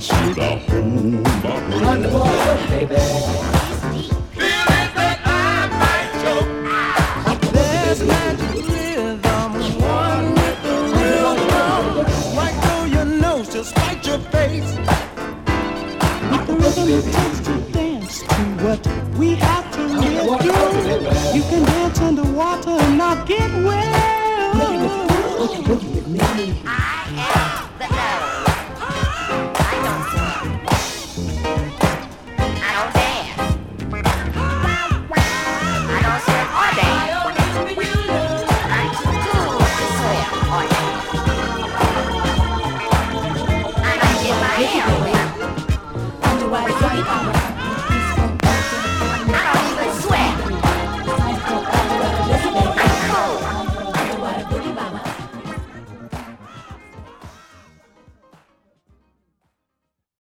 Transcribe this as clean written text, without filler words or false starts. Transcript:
should I hold my breath? Baby. Feeling that I might choke. There's magic rhythm, one with the rhythm. Right through your nose, just right your face. With the rhythm it takes to dance to what we have to live through. You can dance underwater and not get wet. I am the nose. I don't sing. I don't dance. I don't swim or dance. I'm too cool to swim or dance. I might get my hair wet. Underwater,